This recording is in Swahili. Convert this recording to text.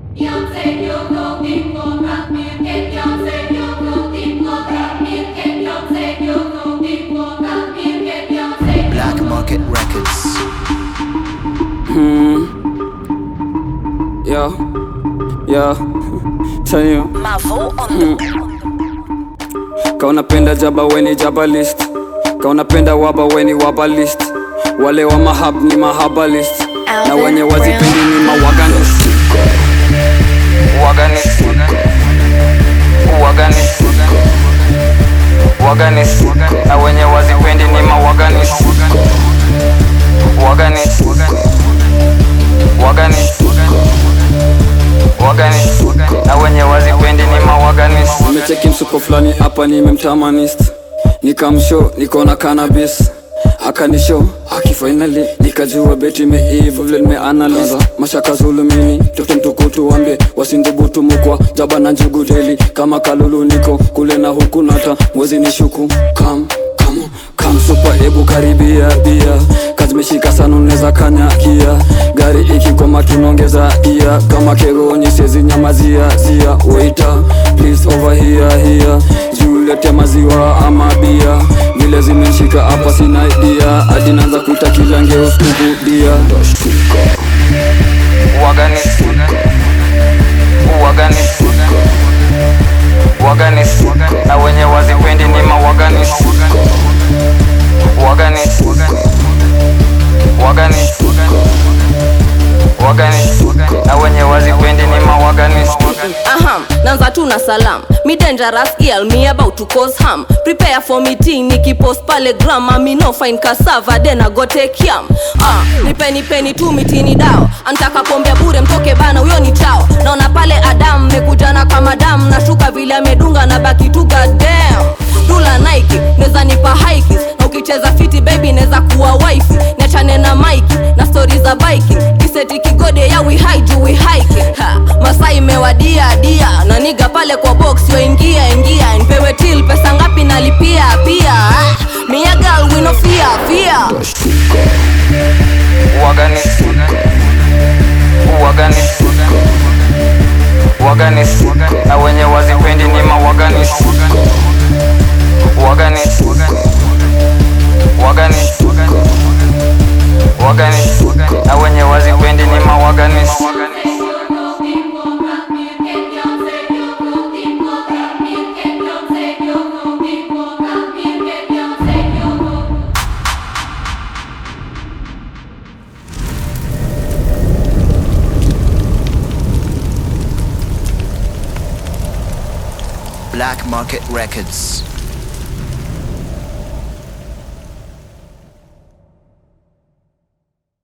Black Market Records. Yeah, tell you. Mavo on Kaunapenda jaba weni jaba list. Kaunapenda waba weni waba list. Wale wa mahab ni mahaba list. Na wenye wazipendi ni mawaganist. Waganist. Waganist. Waganist. Na wenye wazipendi ni mawaganist. Waganist. Waganist. Waganist. Na wenye wazipendi ni mawaganist. Nimecheki msuko flani hapa nimemtamanist. Nikamshow niko na cannabis. Akanishow akifinally nikajua beti meiva vile nimeanalyze. Mashaka zulumini toto mtukutu wambe wasindubutu mukwa jaba na njugu daily kama kalulu niko kule na huku nata mwezi nishuku Come super ebu karibia bia kazi meshika sana uneza kanyakia gari ikikoma tunongeza ia kama kego nyesezi nyamazia zia waiter please over here julete maziwa ama bia vile zimeshika hapa sina idea hadi naanza kuita kila ngeo stubudia Waganist Waganist Waganist na wenye wazipendi ni mawaganist Waganist Waganist Waganist na wenye wazipendi ni mawaganist. Nanza tu na salam. Me dangerous girl, me about to cause harm. Prepare for meeting, nikipost pale gram. Me no find cassava, then I go take yam. Nipeni tu mitini dao. Antaka pombe bure mtoke bana, uyo ni chao. Naona pale Adam, mekujana kama dam. Nashuka vile amedunga na baki tu goddamn. Dula Nike, neza nipa hikes. Na ukicheza fiti baby neza kuwa wife. Niachane na Mike, na stories za biking. Kiseti kigode ya we hide you we hike. Masai mewadia dia. Na niga pale kwa box yo ingia. Nipewe till pesa ngapi nalipia pia. Me a girl we no fear. Waganist Waganist Waganist na wenye wazipendi ni mawaganist Waganist Waganist Waganist na wenye wazipendi ni mawaganist. Black Market Records.